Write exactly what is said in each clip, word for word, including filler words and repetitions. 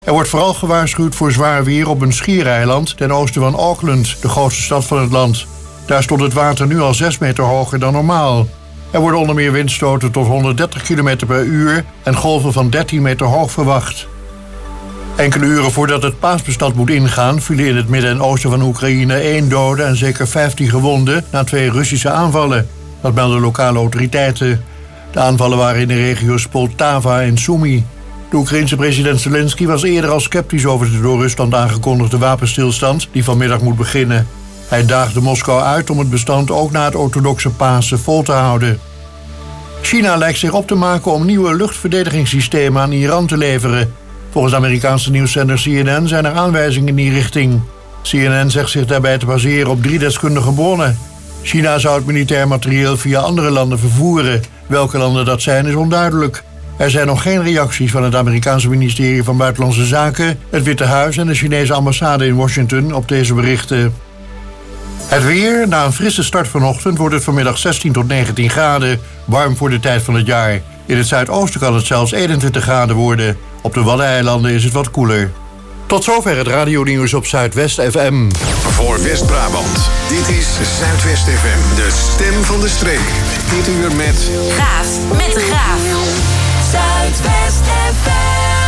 Er wordt vooral gewaarschuwd voor zwaar weer op een schiereiland ten oosten van Auckland, de grootste stad van het land. Daar stond het water nu al zes meter hoger dan normaal. Er worden onder meer windstoten tot honderddertig kilometer per uur en golven van dertien meter hoog verwacht. Enkele uren voordat het paasbestand moet ingaan vielen in het midden en oosten van Oekraïne één dode en zeker vijftien gewonden na twee Russische aanvallen. Dat melden lokale autoriteiten. De aanvallen waren in de regio's Poltava en Sumy. De Oekraïense president Zelensky was eerder al sceptisch over de door Rusland aangekondigde wapenstilstand die vanmiddag moet beginnen. Hij daagde Moskou uit om het bestand ook na het orthodoxe Pasen vol te houden. China lijkt zich op te maken om nieuwe luchtverdedigingssystemen aan Iran te leveren. Volgens de Amerikaanse nieuwszender C N N zijn er aanwijzingen in die richting. C N N zegt zich daarbij te baseren op drie deskundige bronnen. China zou het militair materieel via andere landen vervoeren. Welke landen dat zijn is onduidelijk. Er zijn nog geen reacties van het Amerikaanse ministerie van Buitenlandse Zaken, het Witte Huis en de Chinese ambassade in Washington op deze berichten. Het weer. Na een frisse start vanochtend wordt het vanmiddag zestien tot negentien graden. Warm voor de tijd van het jaar. In het zuidoosten kan het zelfs eenentwintig graden worden. Op de Waddeneilanden is het wat koeler. Tot zover het radionieuws op Zuidwest F M. Voor West-Brabant. Dit is Zuidwest F M. De stem van de streek. Dit uur met... Gaaf met de Graaf. Zuidwest F M.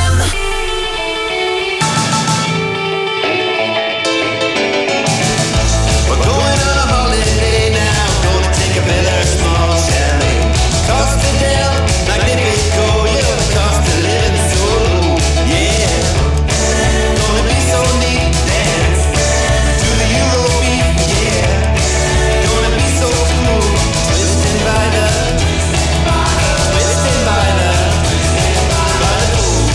We're going on a holiday now. Gonna take a bit of small champagne. Costa del Magnifico. Yeah, the cost of living so low. Yeah. Gonna be so neat. Dance to the Eurobeat. Yeah. Gonna be so cool. Twisting by the, twisting by the, by the pool.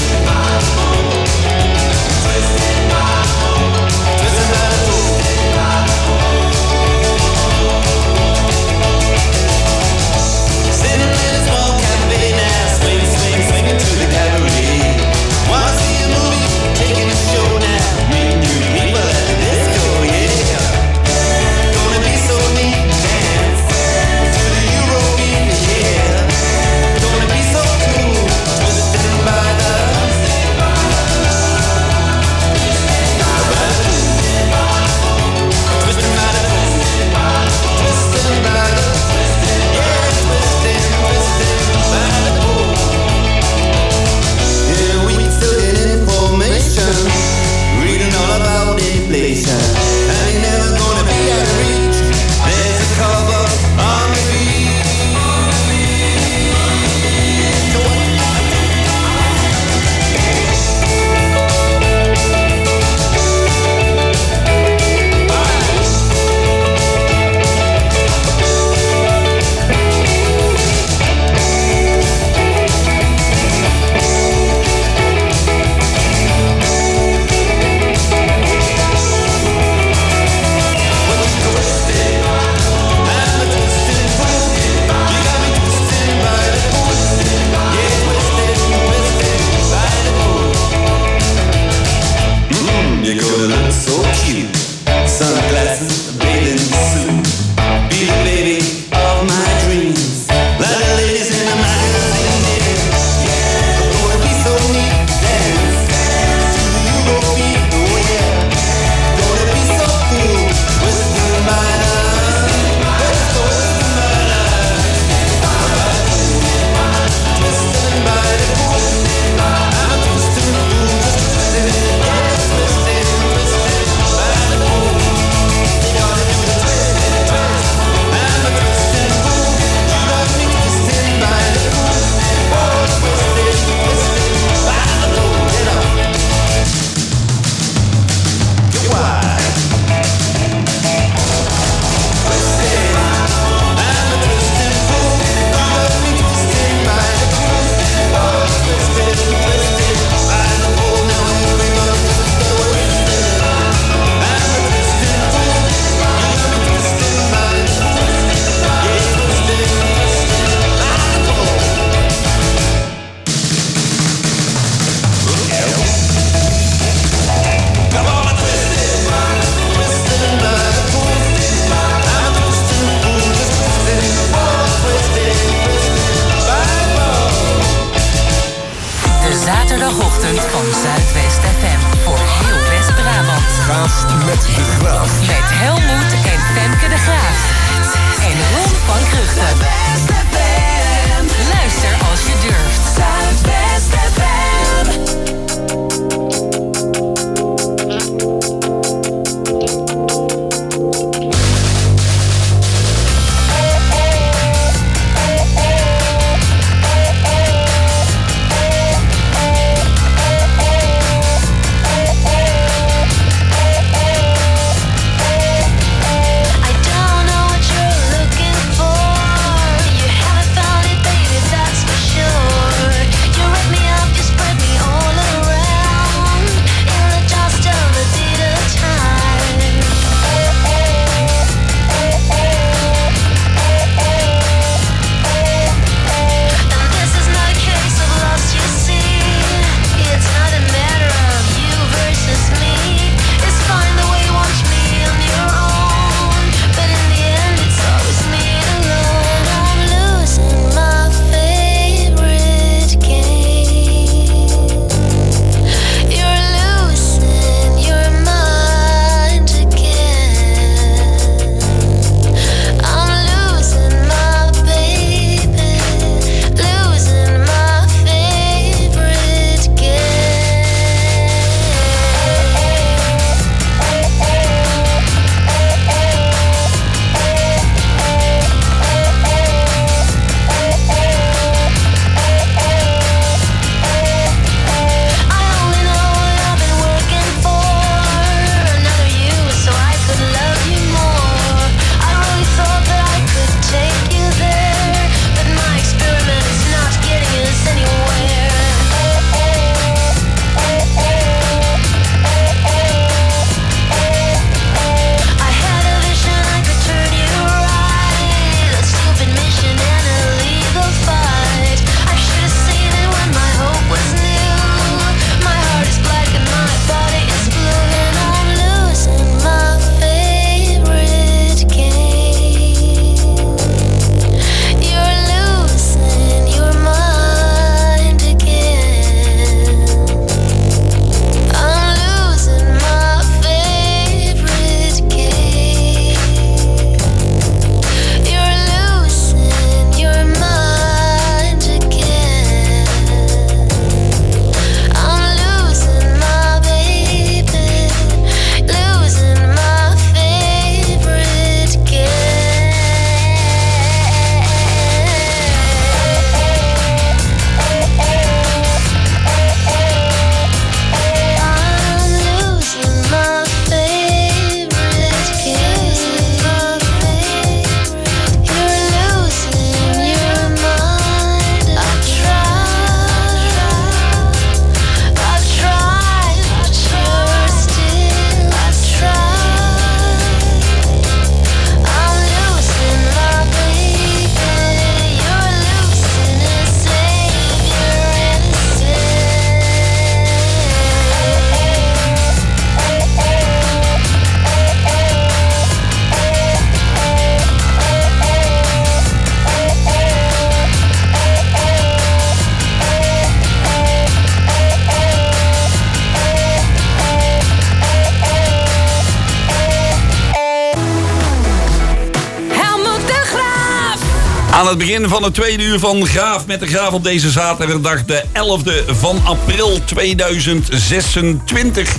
Aan het begin van het tweede uur van Graaf met de Graaf op deze zaterdag de elfde van april tweeduizend zesentwintig.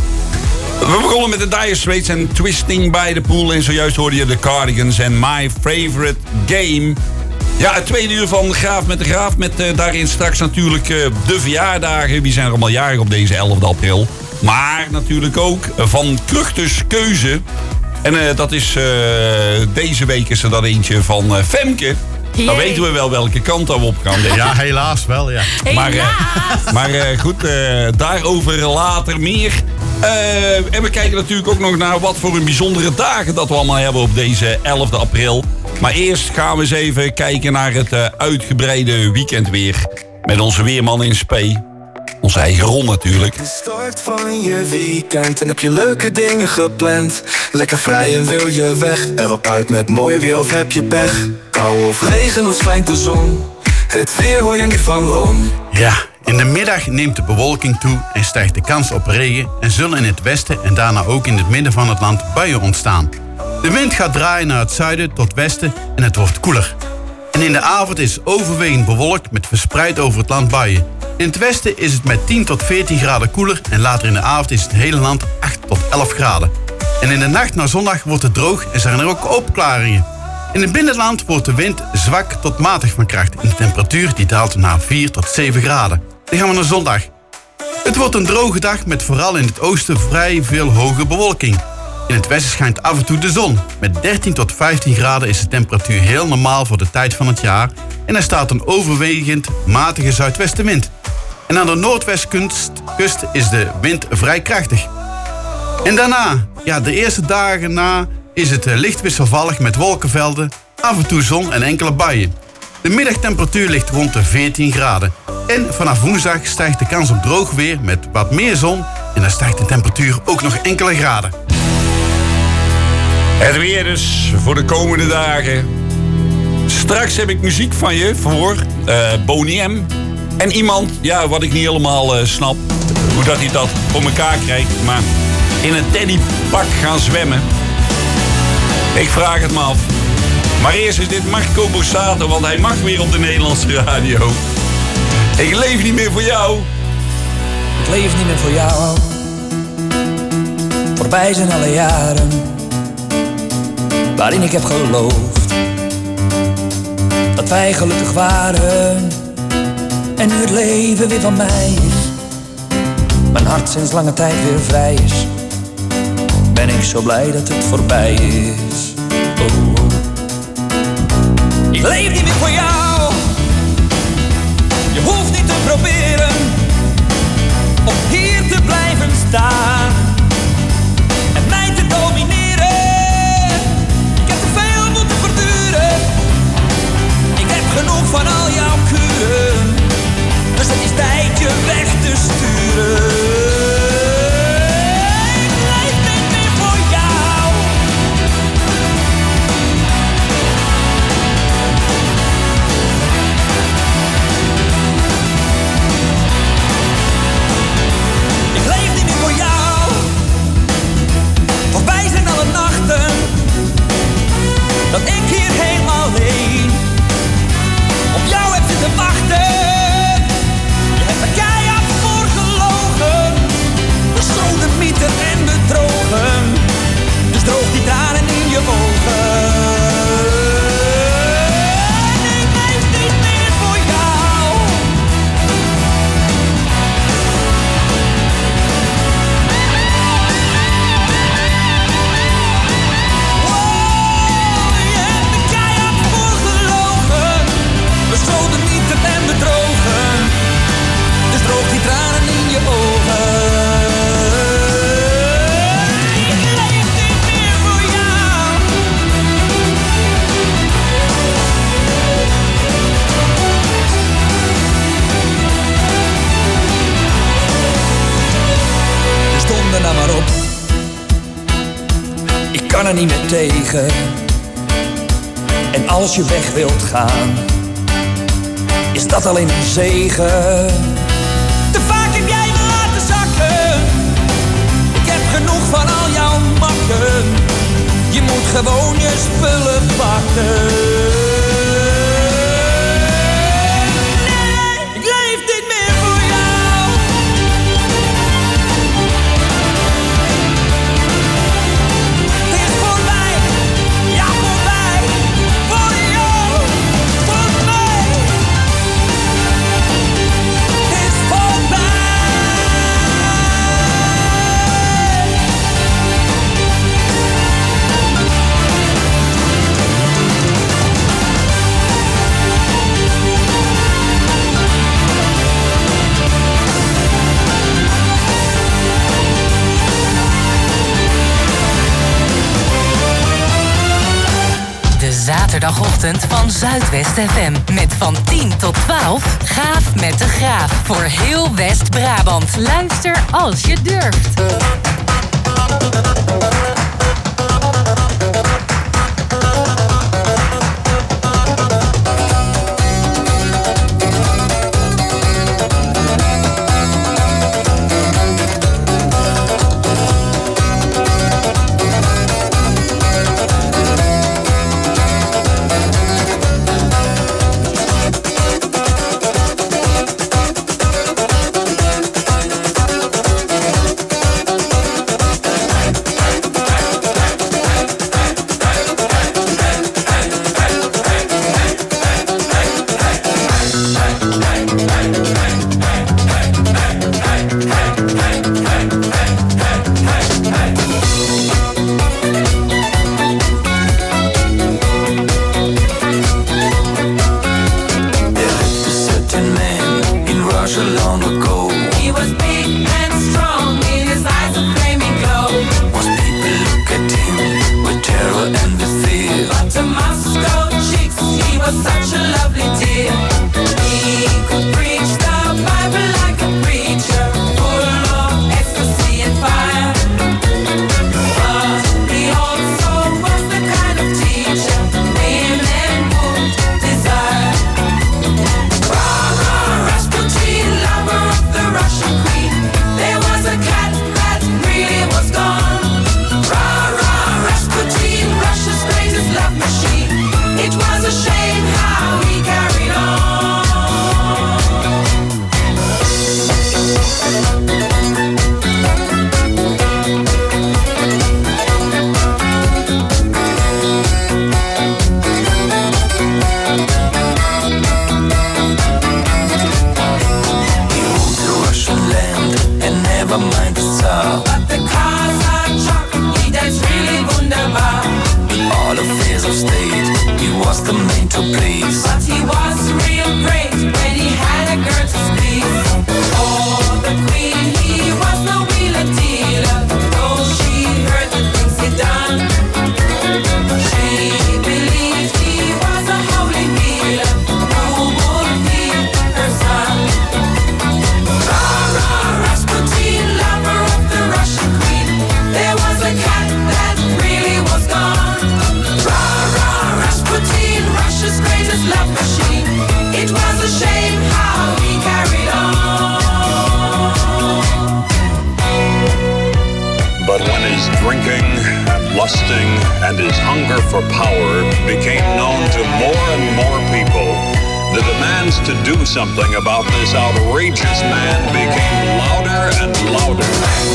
We begonnen met de Dire Straits en Twisting by the Pool. En zojuist hoorde je de Cardigans en My Favorite Game. Ja, het tweede uur van Graaf met de Graaf. Met uh, daarin straks natuurlijk uh, de verjaardagen. Wie zijn er allemaal jarig op deze elfde april? Maar natuurlijk ook van Kruchters Keuze. En uh, dat is uh, deze week is er dat eentje van uh, Femke. Jee. Dan weten we wel welke kant we op gaan. Ja, helaas wel, ja. Maar, uh, maar uh, goed, uh, daarover later meer. Uh, en we kijken natuurlijk ook nog naar wat voor een bijzondere dagen dat we allemaal hebben op deze elfde april. Maar eerst gaan we eens even kijken naar het uh, uitgebreide weekendweer. Met onze weerman in spe. Onze eigen Ron natuurlijk. De start van je weekend en heb je leuke dingen gepland. Lekker vrij en wil je weg. Erop uit met mooi weer of heb je pech. Kou of regen of schijnt de zon. Het weer hoor je niet van Ron. Ja, in de middag neemt de bewolking toe en stijgt de kans op regen. En zullen in het westen en daarna ook in het midden van het land buien ontstaan. De wind gaat draaien naar het zuiden tot westen en het wordt koeler. En in de avond is overwegend bewolkt met verspreid over het land buien. In het westen is het met tien tot veertien graden koeler en later in de avond is het hele land acht tot elf graden. En in de nacht naar zondag wordt het droog en zijn er ook opklaringen. In het binnenland wordt de wind zwak tot matig van kracht en de temperatuur die daalt naar vier tot zeven graden. Dan gaan we naar zondag. Het wordt een droge dag met vooral in het oosten vrij veel hoge bewolking. In het westen schijnt af en toe de zon. Met dertien tot vijftien graden is de temperatuur heel normaal voor de tijd van het jaar. En er staat een overwegend matige zuidwestenwind. En aan de noordwestkust is de wind vrij krachtig. En daarna, ja, de eerste dagen na, is het licht wisselvallig met wolkenvelden, af en toe zon en enkele buien. De middagtemperatuur ligt rond de veertien graden. En vanaf woensdag stijgt de kans op droog weer met wat meer zon. En dan stijgt de temperatuur ook nog enkele graden. Het weer dus voor de komende dagen. Straks heb ik muziek van je voor uh, Boney M. En iemand, ja, wat ik niet helemaal uh, snap, hoe dat hij dat voor elkaar krijgt, maar in een teddypak gaan zwemmen. Ik vraag het me af. Maar eerst is dit Marco Borsato, want hij mag weer op de Nederlandse radio. Ik leef niet meer voor jou. Ik leef niet meer voor jou. Voorbij zijn alle jaren waarin ik heb geloofd dat wij gelukkig waren. En nu het leven weer van mij is, mijn hart sinds lange tijd weer vrij is, ben ik zo blij dat het voorbij is. Oh, oh. Ik leef niet meer voor jou. Je hoeft niet te proberen om hier te blijven staan en mij te domineren. Ik heb te veel moeten verduren. Ik heb genoeg van al jouw kuren. Dus het is tijd je weg te sturen. Ik leef niet meer voor jou. Ik leef niet meer voor jou. Voorbij zijn alle nachten dat ik hier helemaal alleen op jou heb zitten wachten. Besodemieten en bedrogen, dus droog die tranen in je ogen. Ik leef niet meer voor jou. Oh, je hebt er keihard voor gelogen, besodemieten en bedrogen, dus droog die tranen in je ogen. Nou maar op, ik kan er niet meer tegen. En als je weg wilt gaan, is dat alleen een zegen. Te vaak heb jij me laten zakken. Ik heb genoeg van al jouw makken. Je moet gewoon je spullen pakken. zaterdagochtend van Zuidwest F M. Met van tien tot twaalf Gaaf met de Graaf. Voor heel West-Brabant. Luister als je durft. Something about this outrageous man became louder and louder.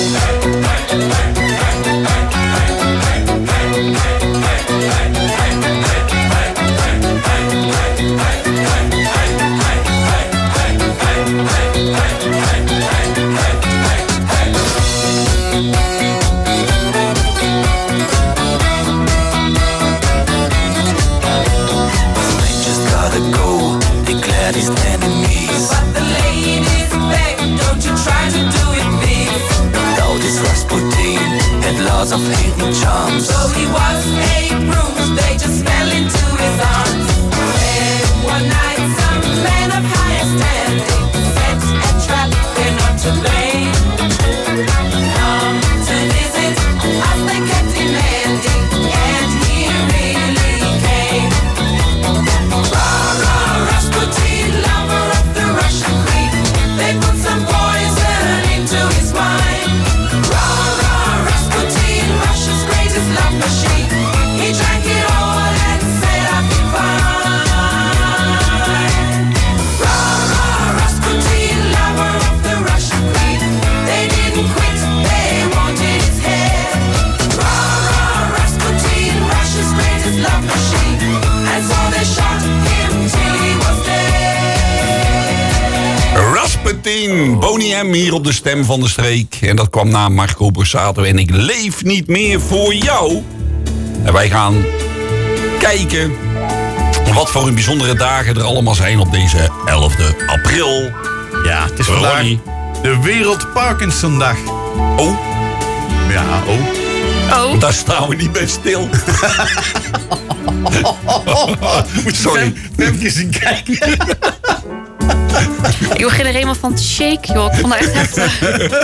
Of hidden charms. So he was a bruise, they just fell into his arms. And one night some man of higher standing set a trap, they're not to blame. Come to visit us, they kept demanding, and he really came. Rah, rah, Rasputin, lover of the Russian queen. They put some poison into his wine. Rah, rah, Rasputin, Russia's greatest love machine. He drank it all and said I'd be fine. Rah, rah, Rasputin, lover of the Russian queen. They didn't quit, they wanted his head. Rah, rah, Rasputin, Russia's greatest love machine. And so they shot him till he was dead. Rasputin, Boney M hier op de Stem van de Streek. En dat kwam na Marco Borsato en Ik leef niet meer voor jou. En wij gaan kijken wat voor een bijzondere dagen er allemaal zijn op deze elfde april. Ja, het is vandaag Ronnie. de Wereld Parkinsondag. Oh, Ja, oh. Oh. daar staan we niet bij stil. Sorry. Femke zien kijken. Ik begin er helemaal van te shake, joh. Ik vond dat echt heftig.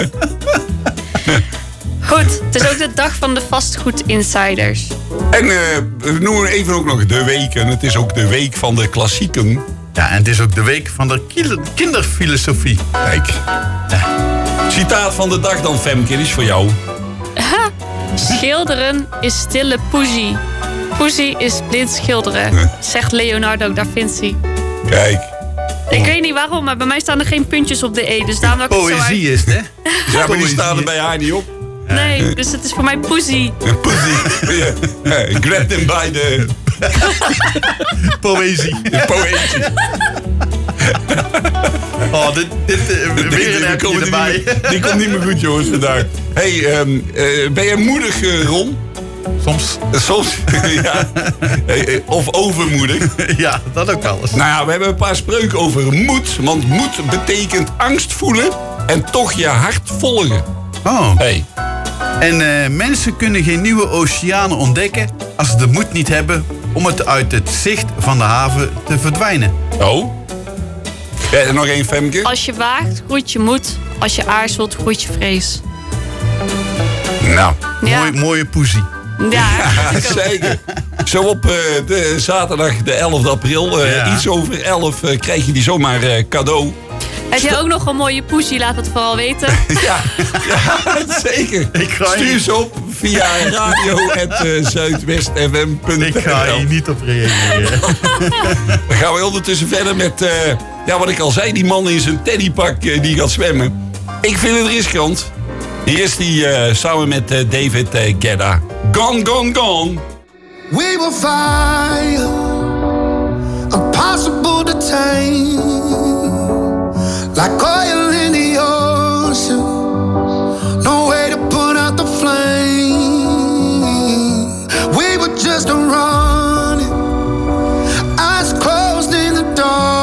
Goed, het is ook de dag van de vastgoed-insiders. En uh, we noemen even ook nog de weken. Het is ook de week van de klassieken. Ja, en het is ook de week van de kinderfilosofie. Kijk. Ja. Citaat van de dag dan, Femke, is voor jou. Ha, schilderen is stille poesie. Poesie is blind schilderen, nee. Zegt Leonardo da Vinci. Kijk. Ik weet niet waarom, maar bij mij staan er geen puntjes op de E. Dus daarom dat ik het zo Poëzie uit... is het, hè? Ja, maar die staan er bij haar niet op. Nee, dus het is voor mij poesie. Poesie. Ja. Grab them by the... Poëzie. Poëzie. Oh, dit, dit uh, weer een appje erbij. Die, die komt niet meer goed, jongens, vandaag. Hey, um, uh, ben je moedig, uh, Ron? Soms. Uh, soms, ja. Hey, of overmoedig. Ja, dat ook alles. Nou ja, we hebben een paar spreuken over moed. Want moed betekent angst voelen en toch je hart volgen. Oh. Hey. En uh, mensen kunnen geen nieuwe oceanen ontdekken als ze de moed niet hebben om het uit het zicht van de haven te verdwijnen. Oh. Ja, en nog één, Femke. Als je waagt, groeit je moed. Als je aarzelt, groeit je vrees. Nou. Ja. Mooi, mooie poesie. Ja, ja zeker. Zo op uh, de zaterdag de elfde april, uh, ja. iets over elf, uh, krijg je die zomaar uh, cadeau. Heb je ook nog een mooie poesie? Laat het vooral weten. Ja, ja zeker. Ik ga Stuur ze op via radio at zuidwest f m punt n l. Ik ga hier niet op reageren. Dan gaan we ondertussen verder met, uh, ja, wat ik al zei, die man in zijn teddypak uh, die gaat zwemmen. Ik vind het riskant. Hier is die uh, samen met uh, David uh, Guetta. Gone, gone, gone. We will fire, impossible to tame. Like oil in the ocean, no way to put out the flame. We were just running, eyes closed in the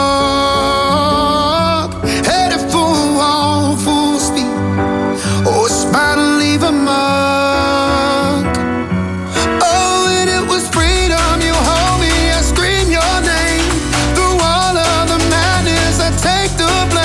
dark, headed for a wall full speed. Oh, it's bound to leave a mark. Oh, and it was freedom. You hold me, I scream your name through all of the madness. I take the blame.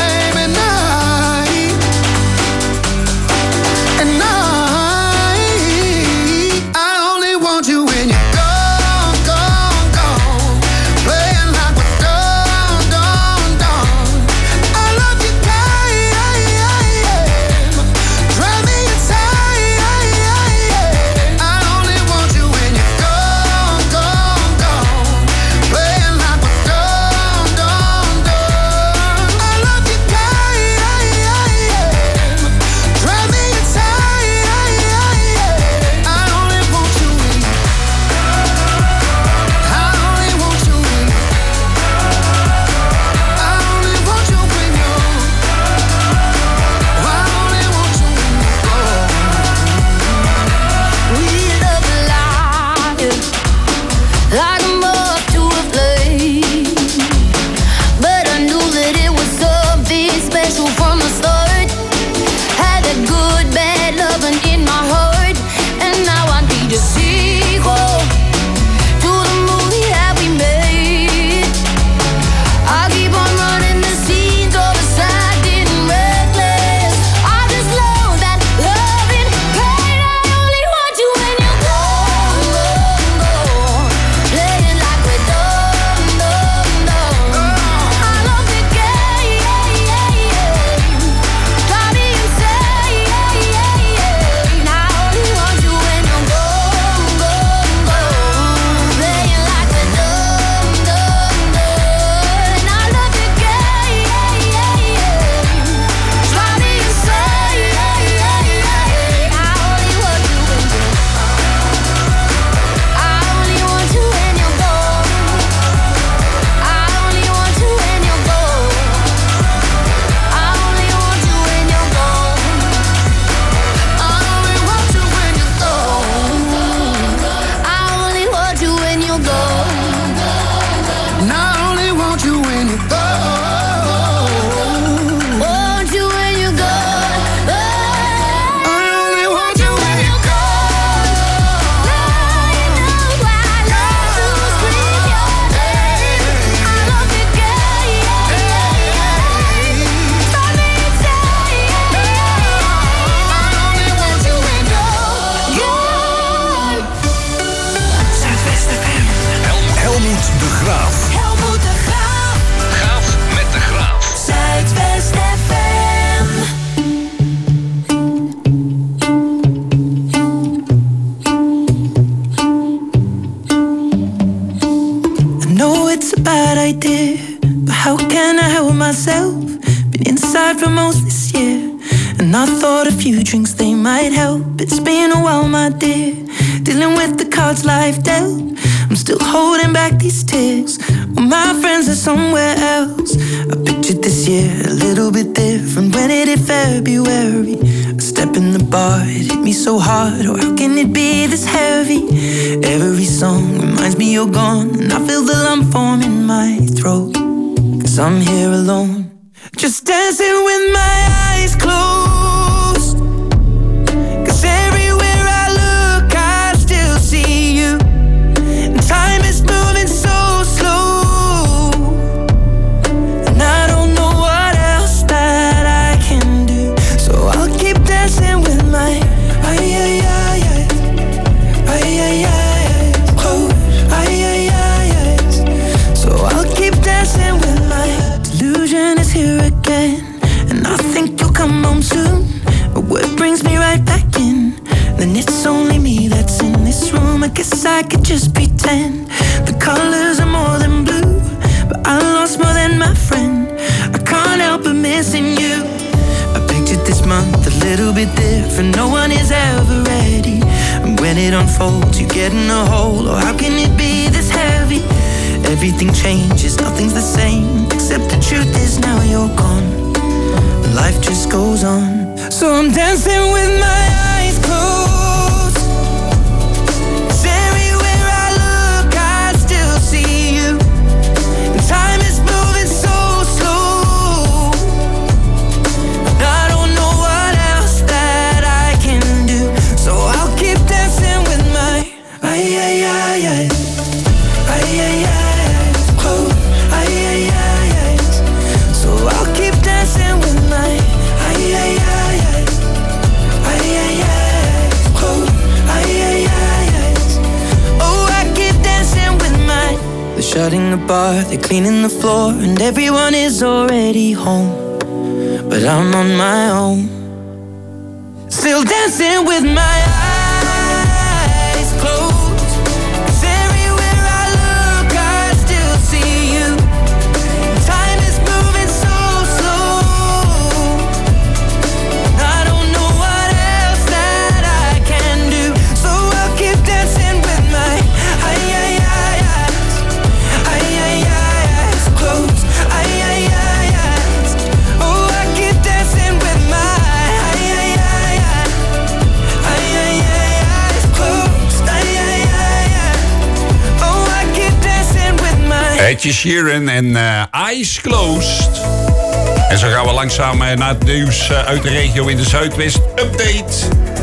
tried for most this year, and I thought a few drinks they might help. It's been a while, my dear, dealing with the cards life dealt. I'm still holding back these tears, well, my friends are somewhere else. I pictured this year a little bit different when it hit February. A step in the bar, it hit me so hard. Oh, how can it be this heavy? Every song reminds me you're gone, and I feel the lump form in my throat. Cause I'm here alone, just dancing with my eyes closed. Cause everywhere I look I still see you. Time is moving so slow, and I don't know what else that I can do. So I'll keep dancing with my ay ay ay ay ay ay ay close ay ay ay ay. So I'll keep dancing with my delusion is here again, and I think you'll come home soon. But what brings me right back in? Then it's only me that's in this room. I guess I could just pretend the colors are more than blue, but I lost more than my friend. I can't help but missing you. I pictured this month a little bit different. No one is ever ready, and when it unfolds you get in a hole. Oh, how can it be this heavy? Everything changes, nothing's the same, except the truth is now you're gone. Life just goes on, so I'm dancing with my eyes closed. 'Cause everywhere I look I still see you. And time is moving so slow, and I don't know what else that I can do. So I'll keep dancing with my ay ay ay ay ay ay ay close ay ay ay ay. So I'll keep dancing with my ay ay ay ay ay ay ay close ay ay ay ay. Oh, I keep dancing with my. They're shutting the bar, they're cleaning the floor, and everyone is already home, but I'm on my own, still dancing with my eyes closed. 'Cause everywhere I look I still see you. Time is moving so slow, and I don't know what else that I can do. So I'll keep dancing with my ay ay ay eyes ay ay ay eyes closed ay ay ay eyes. Oh, I keep dancing with my ay ay ay ay ay ay ay eyes closed ay ay ay ay. Oh, I keep dancing with my. Ed Sheeran en uh, Eyes Closed. En zo gaan we langzaam uh, naar het nieuws uh, uit de regio in de Zuidwest Update.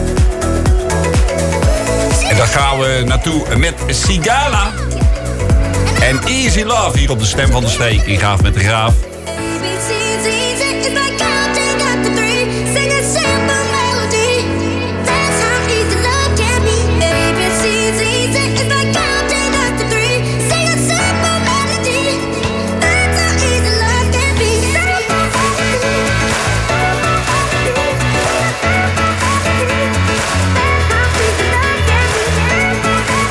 En daar gaan we naartoe met Sigala. En Easy Love hier op de Stem van de Streek. In Gaaf met de Graaf.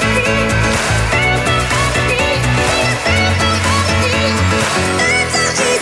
That's how easy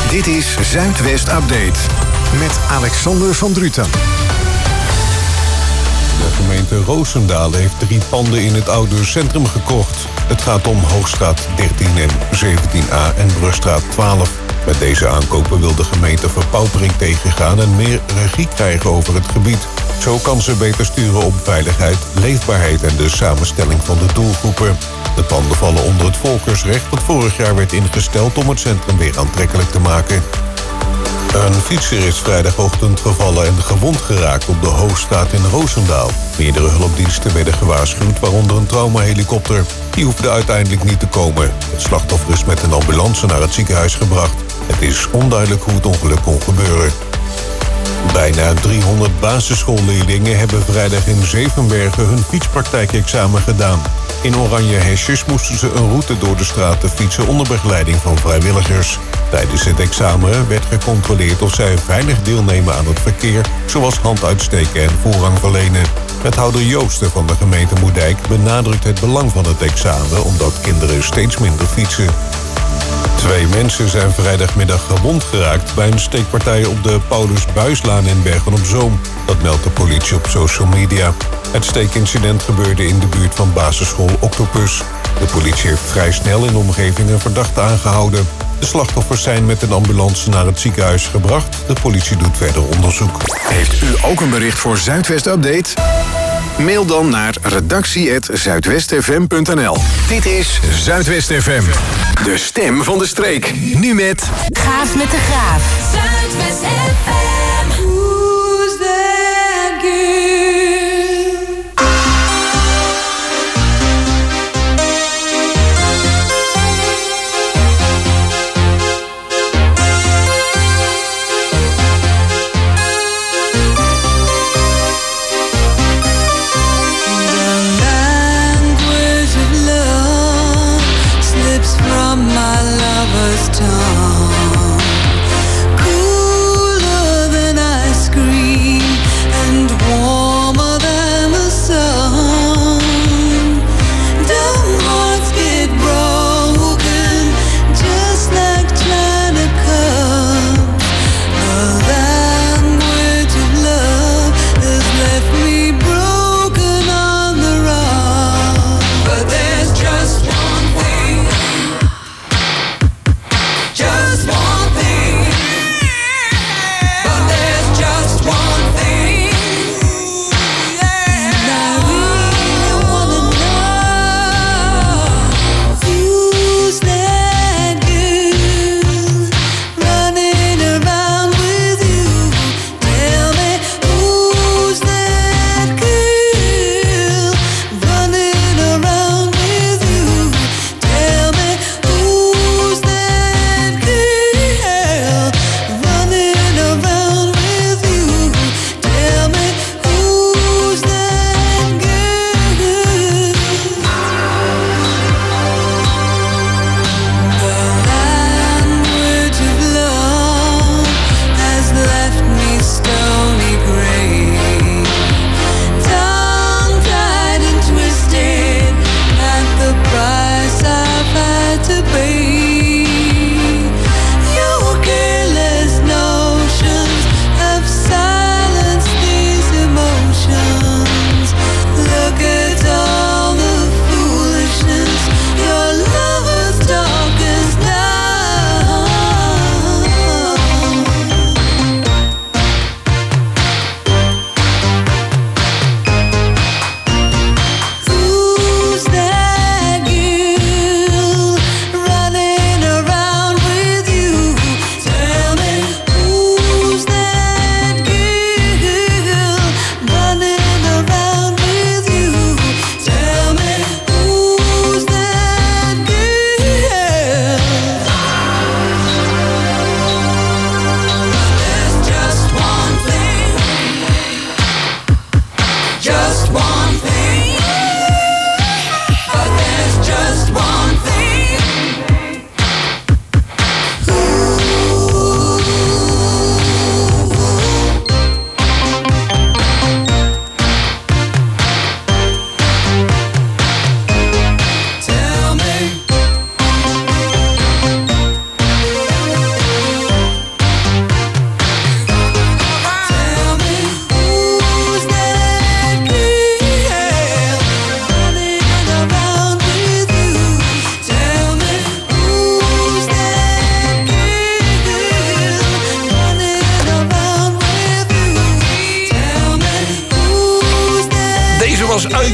Dit is Zuidwest Update met Alexander van Druten. De gemeente Roosendaal heeft drie panden in het oude centrum gekocht. Het gaat om Hoogstraat dertien en zeventien A en Brugstraat twaalf. Met deze aankopen wil de gemeente verpaupering tegengaan en meer regie krijgen over het gebied. Zo kan ze beter sturen op veiligheid, leefbaarheid en de samenstelling van de doelgroepen. De panden vallen onder het volkersrecht dat vorig jaar werd ingesteld om het centrum weer aantrekkelijk te maken. Een fietser is vrijdagochtend gevallen en gewond geraakt op de Hoogstraat in Roosendaal. Meerdere hulpdiensten werden gewaarschuwd, waaronder een traumahelikopter. Die hoefde uiteindelijk niet te komen. Het slachtoffer is met een ambulance naar het ziekenhuis gebracht. Het is onduidelijk hoe het ongeluk kon gebeuren. Bijna driehonderd basisschoolleerlingen hebben vrijdag in Zevenbergen hun fietspraktijkexamen gedaan. In oranje hesjes moesten ze een route door de straten fietsen onder begeleiding van vrijwilligers. Tijdens het examen werd gecontroleerd of zij veilig deelnemen aan het verkeer, zoals hand uitsteken en voorrang verlenen. Wethouder Joosten van de gemeente Moerdijk benadrukt het belang van het examen omdat kinderen steeds minder fietsen. Twee mensen zijn vrijdagmiddag gewond geraakt bij een steekpartij op de Paulus Buislaan in Bergen-op-Zoom. Dat meldt de politie op social media. Het steekincident gebeurde in de buurt van basisschool Octopus. De politie heeft vrij snel in de omgeving een verdachte aangehouden. De slachtoffers zijn met een ambulance naar het ziekenhuis gebracht. De politie doet verder onderzoek. Heeft u ook een bericht voor Zuidwest Update? Mail dan naar redactie apenstaartje zuidwestfm punt n l. Dit is Zuidwest F M. De stem van de streek. Nu met... Gaaf met de Graaf. Zuidwest F M. Who's that girl? Cooler than ice cream and warm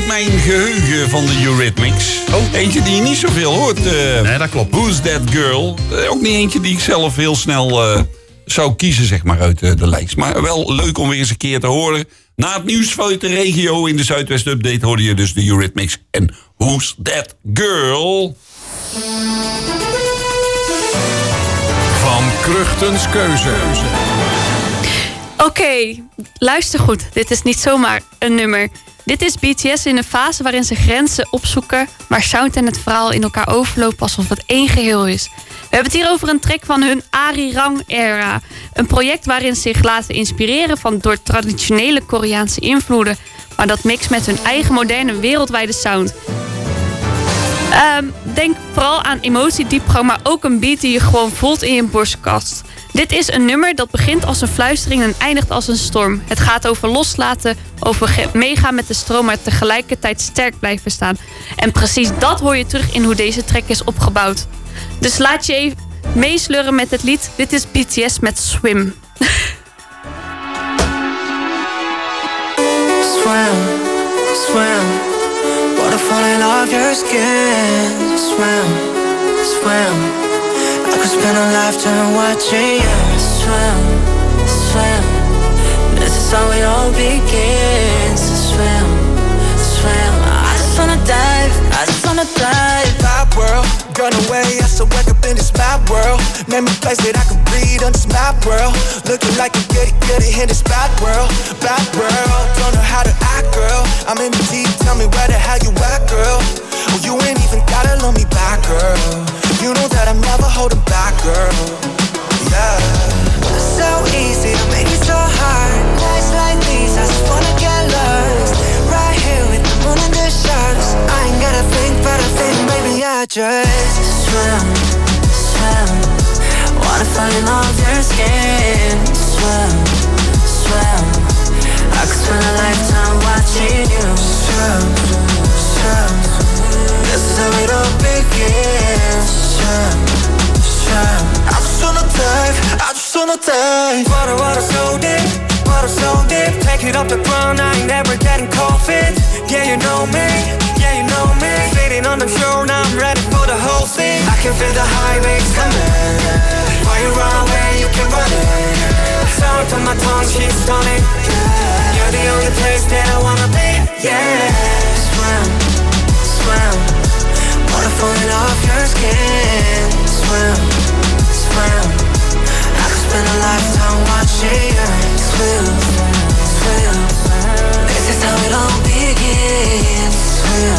uit mijn geheugen van de Eurythmics. Oh. Eentje die je niet zoveel hoort. Uh, nee, dat klopt. Who's That Girl? Uh, ook niet eentje die ik zelf heel snel uh, zou kiezen, zeg maar, uit uh, de lijst. Maar wel leuk om weer eens een keer te horen. Na het nieuws vanuit de regio in de Zuidwest Update hoorde je dus de Eurythmics. En Who's That Girl? Van Kruchtens Keuze. Oké, okay, luister goed. Dit is niet zomaar een nummer. Dit is B T S in een fase waarin ze grenzen opzoeken, maar sound en het verhaal in elkaar overlopen alsof het één geheel is. We hebben het hier over een track van hun Arirang-era. Een project waarin ze zich laten inspireren van door traditionele Koreaanse invloeden, maar dat mixt met hun eigen moderne wereldwijde sound. Um, denk vooral aan emotie, diepgang, maar ook een beat die je gewoon voelt in je borstkast. Dit is een nummer dat begint als een fluistering en eindigt als een storm. Het gaat over loslaten, over meegaan met de stroom, maar tegelijkertijd sterk blijven staan. En precies dat hoor je terug in hoe deze track is opgebouwd. Dus laat je even meesleuren met het lied. Dit is B T S met Swim. Swim, swim, waterfall in off your skin. Swim, swim. I could spend a lifetime watching you swim, swim. This is how it all begins. Swim, swim. I just wanna dive, I just wanna dive. Bad world, gone away, I still wake up in this mad world. Name a place that I can breathe on this mad world. Looking like a goody goody in this bad world, bad world. Don't know how to act, girl. I'm in the deep, tell me where the hell you at, girl. Oh, you ain't even gotta love me back, girl. You know that I'm never holding back, girl. Yeah. So easy to make it so hard. Nights like these, I just wanna get lost. Right here with the moon and the stars. I ain't gotta think, but I think maybe I just swim, swim. Wanna fall in love your skin. Swim, swim. I could spend a lifetime watching you swim, swim. This is how it all begins. Swim, swim. I just wanna dive, I just wanna dive. Water, water so deep, water so deep. Take it up the ground, I ain't never getting cold feet. Yeah, you know me, yeah, you know me. Sitting on the shore, now I'm ready for the whole thing. I can feel the high waves coming. While you run away, you can run it. Sound on my tongue, she's stunning. You're the only place that I wanna be, yeah. Swim, swim. Water falling off your skin. Swim, swim. I could spend a lifetime watching you swim, swim. This is how it all begins. Swim,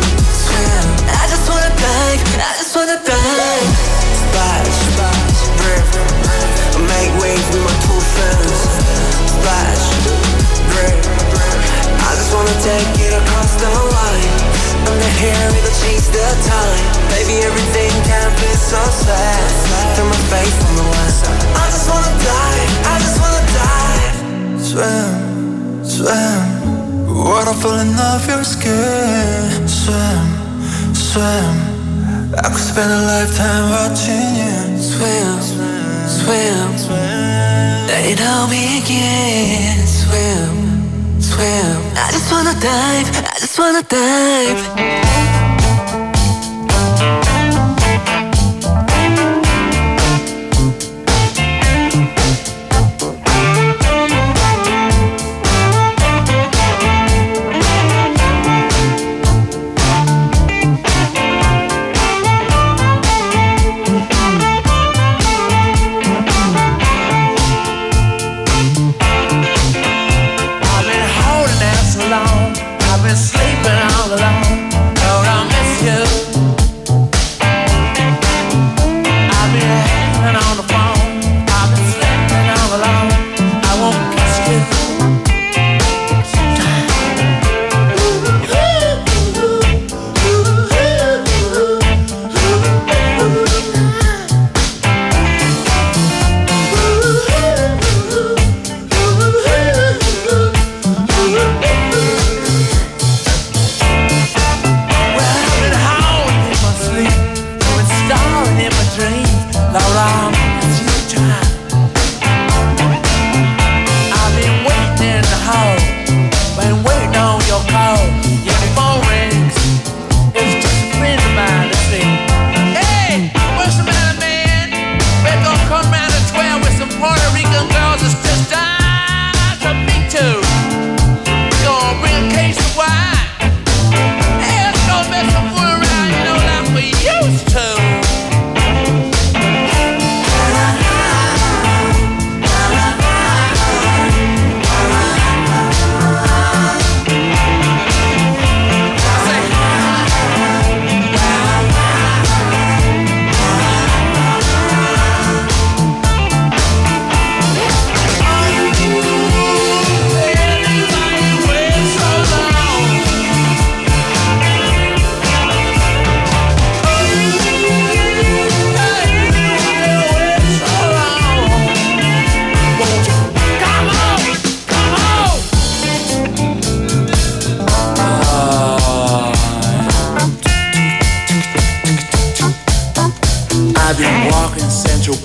swim. I just wanna dive, I just wanna dive. Splash, splash, rip, rip. I make waves with my two friends. Splash, rip, rip. I just wanna take it across the line. I'm the hair, it'll change the time. Baby, everything can be so sad. Through my face on the west. I just wanna dive, I just wanna dive. Swim, swim. Waterfall in off your skin. Swim, swim. I could spend a lifetime watching you swim, swim, swim. Let it all begin. Swim, swim. I just wanna dive, I just wanna dive. I've been holding out so long. I've been sleeping all alone.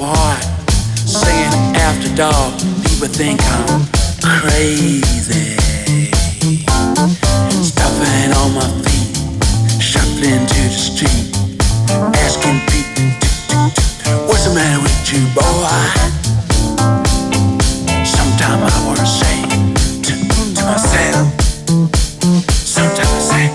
heart, singing after dark. People think I'm crazy. Stopping on my feet, shuffling to the street, asking people, what's the matter with you, boy? Sometimes I wanna say to, to myself, sometimes I say.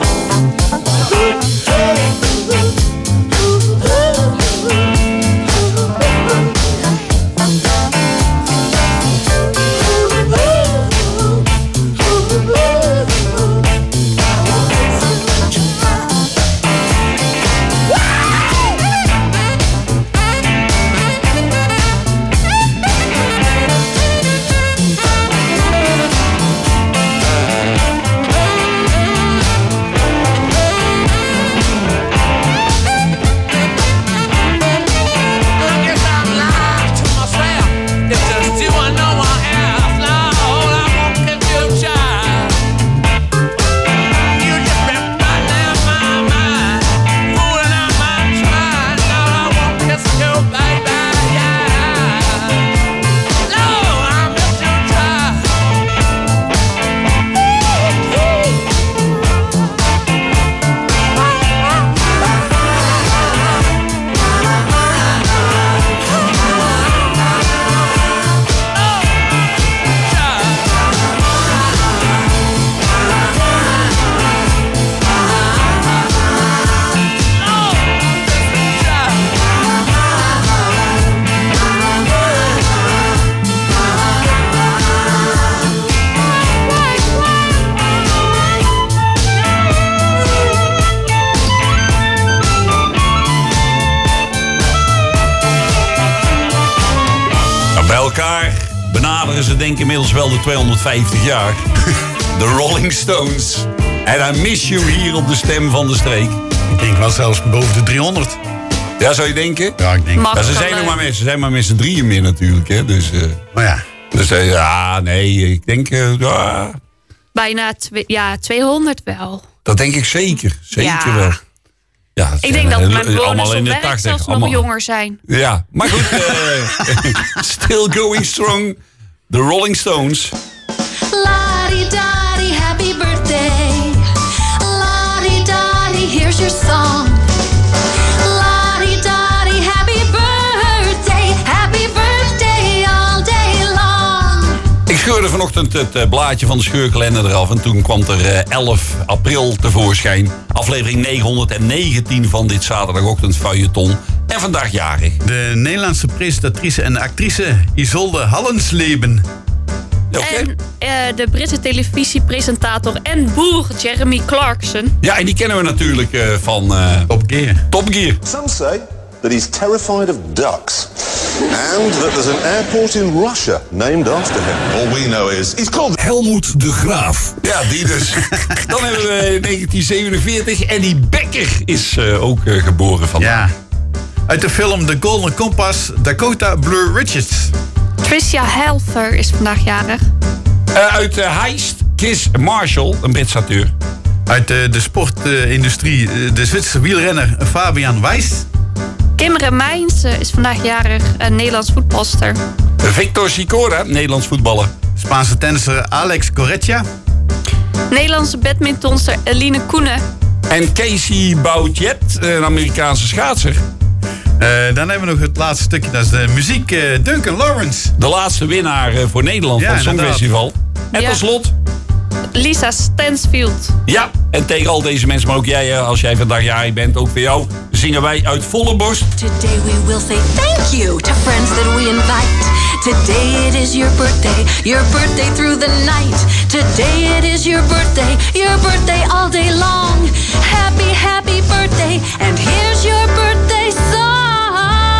Ze denken inmiddels wel de tweehonderdvijftig jaar. De Rolling Stones. En I Miss You hier op de Stem van de Streek. Ik denk wel zelfs boven de driehonderd. Ja, zou je denken? Ja, ik denk. Ja, ze zijn nog maar met, ze zijn maar met z'n drieën meer natuurlijk. Hè? Dus, uh, maar ja. Dus uh, ja, nee, ik denk... Uh, ja. Bijna twe- ja, tweehonderd wel. Dat denk ik zeker. Zeker ja. wel. Ja, ik denk dat mijn bewoners op werk tachtig, zelfs allemaal nog jonger zijn. Ja, maar goed. uh, still going strong. The Rolling Stones. La-di-da-di, happy birthday. La-di-da-di, here's your song. La-di-da-di, happy birthday. Happy birthday all day long. Ik scheurde vanochtend het uh, blaadje van de scheurkalender eraf. En toen kwam er uh, elf april tevoorschijn. Aflevering negenhonderdnegentien van dit zaterdagochtend feuilleton. En vandaag jarig. De Nederlandse presentatrice en actrice Isolde Hallensleben. Okay. En uh, de Britse televisiepresentator en boer Jeremy Clarkson. Ja, en die kennen we natuurlijk uh, van uh, Top Gear. Top Gear. Some say that he's terrified of ducks. And that there's an airport in Russia named after him. All we know is he's called Helmoet de Graaf. Ja, die dus. Dan hebben we negentien zevenenveertig. Eddie Becker is uh, ook uh, geboren vandaag. Ja. Uit de film The Golden Compass, Dakota Blue Richards. Tricia Helfer is vandaag jarig. Uh, uit uh, Heist, Chris Marshall, een Brits acteur. Uit uh, de sportindustrie, uh, de Zwitserse wielrenner Fabian Weiss. Kim Remijns uh, is vandaag jarig, een Nederlands voetbalster. Victor Sicora, Nederlands voetballer. Spaanse tennisser Alex Corretja. Nederlandse badmintonster Eline Koenen. En Casey Boutjet, een Amerikaanse schaatser. Uh, dan hebben we nog het laatste stukje, dat is de muziek uh, Duncan Lawrence. De laatste winnaar uh, voor Nederland ja, van het Songfestival. En ja. tot slot... Lisa Stansfield. Ja, en tegen al deze mensen, maar ook jij, als jij vandaag jarig bent, ook voor jou, zingen wij uit volle borst. Today we will say thank you to friends that we invite. Today it is your birthday, your birthday through the night. Today it is your birthday, your birthday all day long. Happy, happy birthday, and here's your birthday song.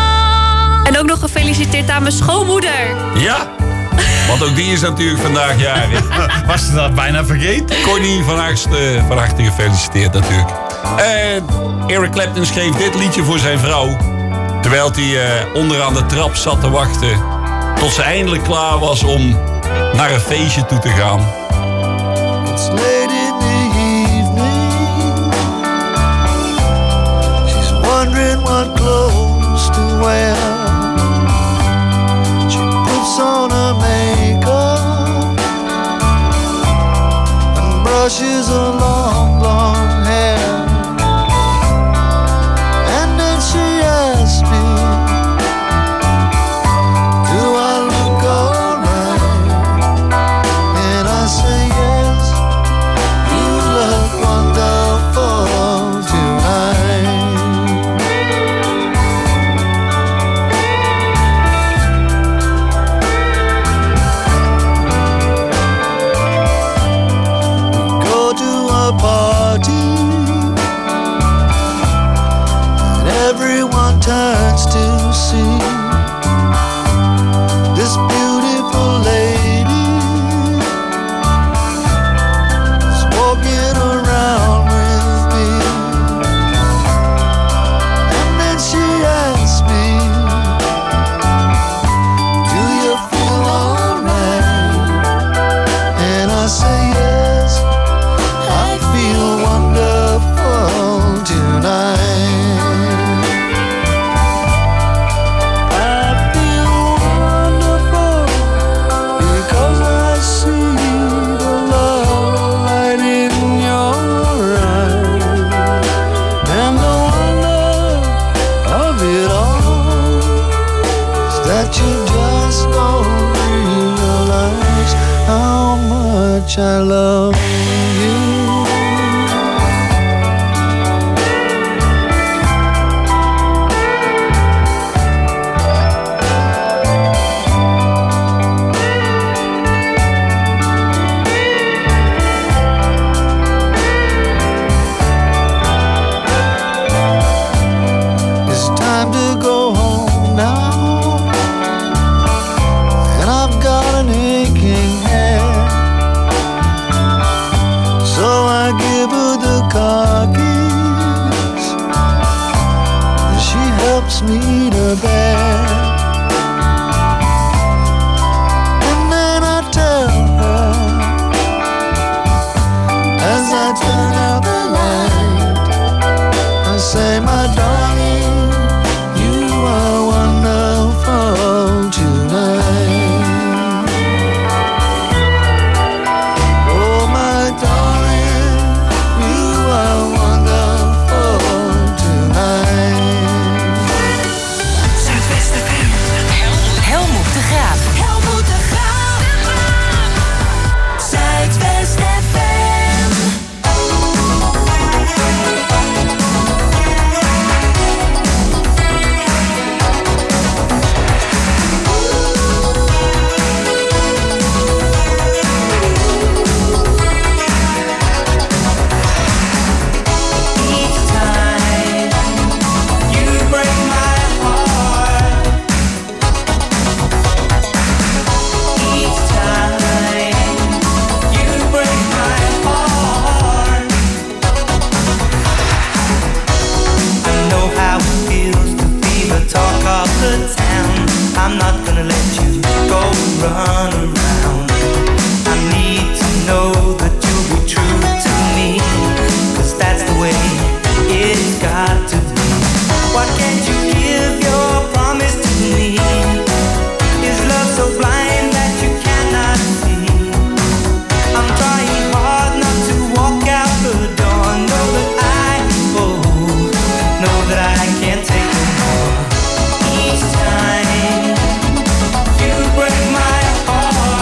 En ook nog gefeliciteerd aan mijn schoonmoeder. Ja. Want ook die is natuurlijk vandaag jarig. Was ze dat bijna vergeten? Connie, van harte, van harte gefeliciteerd natuurlijk. Uh, Eric Clapton schreef dit liedje voor zijn vrouw. Terwijl hij uh, onderaan de trap zat te wachten. Tot ze eindelijk klaar was om naar een feestje toe te gaan. It's late in the evening. She's wondering what clothes to wear. brushes her long, long hair. And then she asked me, do I look alright? And I say yes, you look wonderful tonight. Party and everyone turns to see this beautiful lady is walking around with me. And then she asked me, do you feel alright? And I say yes, I feel wonderful tonight. I feel wonderful because I see the love light in your eyes. And the wonder of it all is that you just don't realize how much I love you. It's time to go home now, and I've got an aching head. So I give her the car keys, and she helps me to bed. And then I tell her, as I turn out the light, I say, my darling, you are wonderful tonight. Oh, my darling, you are wonderful tonight. Zuidwest F M. Helmoet de Graaf. Helmoet de Graaf. Zuidwest F M. I'm not gonna let you go run around. I need to know that you'll be true to me, 'cause that's the way it's got to be. Why can't you give your promise to me? Is love so blind that you cannot see? I'm trying hard not to walk out the door. Know that I, oh, know that I can't take no more. Each time you break my heart,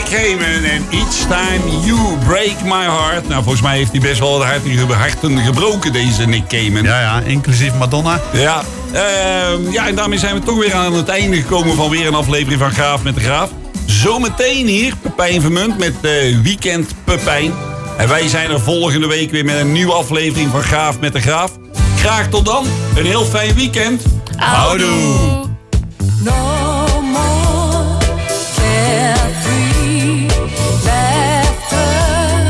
Cayman en Each Time You Break My Heart. Nou, volgens mij heeft hij best wel de harten, harten gebroken, deze Nick Cayman. Ja, ja, inclusief Madonna. Ja, uh, ja, en daarmee zijn we toch weer aan het einde gekomen van weer een aflevering van Graaf met de Graaf. Zometeen hier, Pepijn Vermunt met uh, Weekend Pepijn. En wij zijn er volgende week weer met een nieuwe aflevering van Graaf met de Graaf. Graag tot dan, een heel fijn weekend. Houdoe! No more carefree laughter,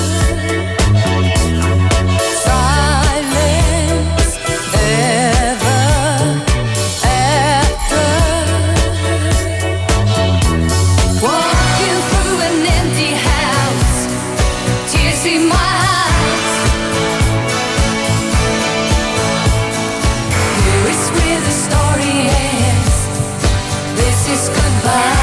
silence ever after. Walking through an empty house, tears in my eyes. Here is where the story ends. This is goodbye.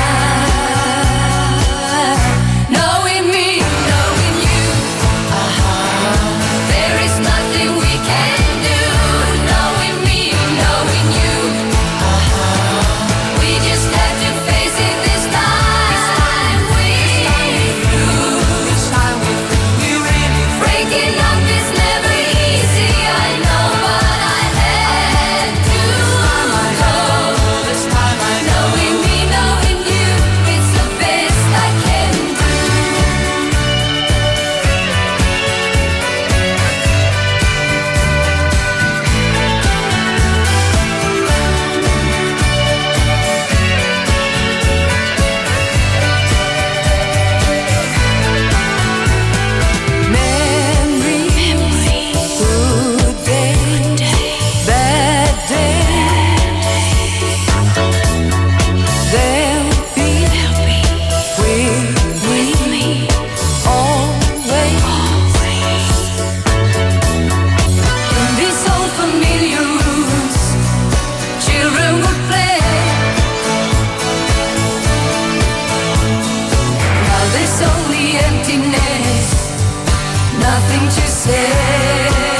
Knowing me, knowing you, uh-huh. There is nothing we can do. Knowing me, knowing you, uh-huh. We just have to face it this time. This time we through. This time we through. We really breaking up is never easy. I know, but I had to go. This time I know. Knowing me, knowing you, it's the best I can do. Memory, good day, bad day. They'll be with me always. In these old familiar rooms, children would play. Now there's only emptiness, nothing to say.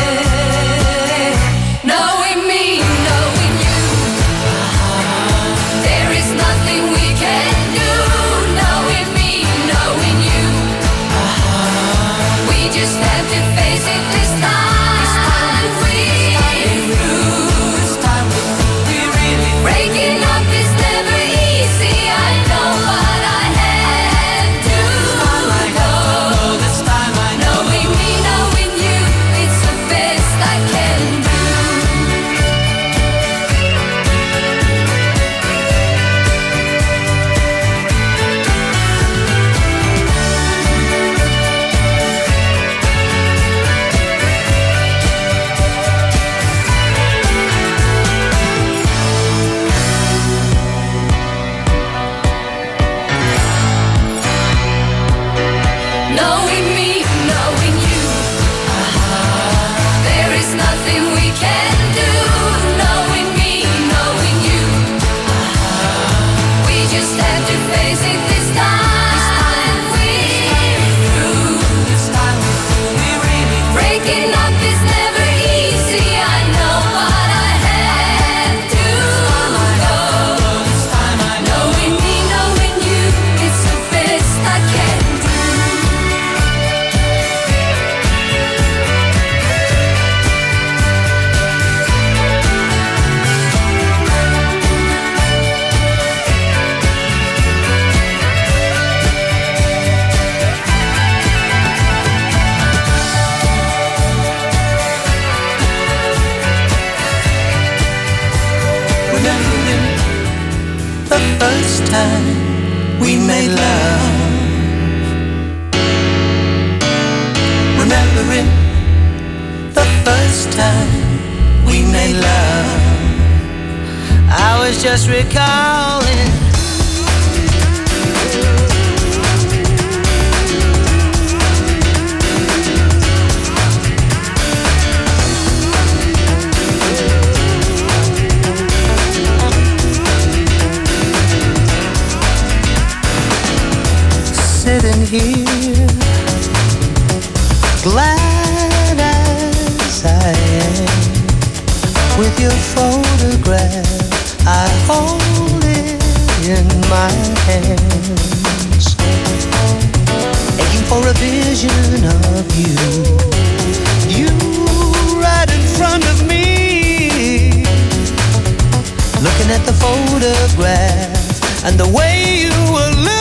Knowing me, knowing you, uh-huh. There is nothing we can do. Knowing me, knowing you, uh-huh. We just have to face it this time. This time we through. This time we really breaking up is never easy. I know, but I had to go. This time I know. Knowing me, knowing you, it's the best I can do. Knowing me, knowing you, uh-huh. There is nothing we can do. Knowing me, knowing you, uh-huh. We just have to face it this time. This time we through. This time we really breaking up is never easy. I know, but I had to go. This time I know. Knowing me, knowing you, it's the best I can do. Remembering the first time we made love. Remembering the first time we made love. I was just recalling. Sitting here, glad as I am, with your photograph, I hold it in my hands. for a vision of you. You right in front of me, looking at the photograph and the way you were living.